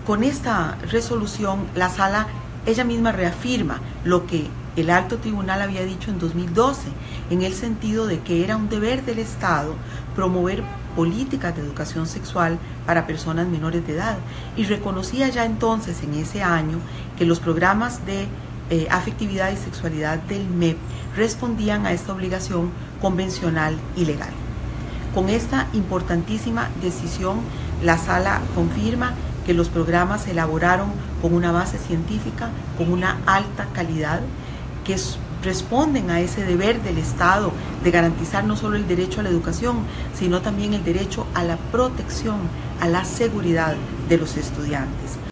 Con esta resolución, la Sala ella misma reafirma lo que el Alto Tribunal había dicho en 2012, en el sentido de que era un deber del Estado promover políticas de educación sexual para personas menores de edad, y reconocía ya entonces en ese año que los programas de afectividad y sexualidad del MEP respondían a esta obligación convencional y legal. Con esta importantísima decisión, la Sala confirma que los programas se elaboraron con una base científica, con una alta calidad, que responden a ese deber del Estado de garantizar no solo el derecho a la educación, sino también el derecho a la protección, a la seguridad de los estudiantes.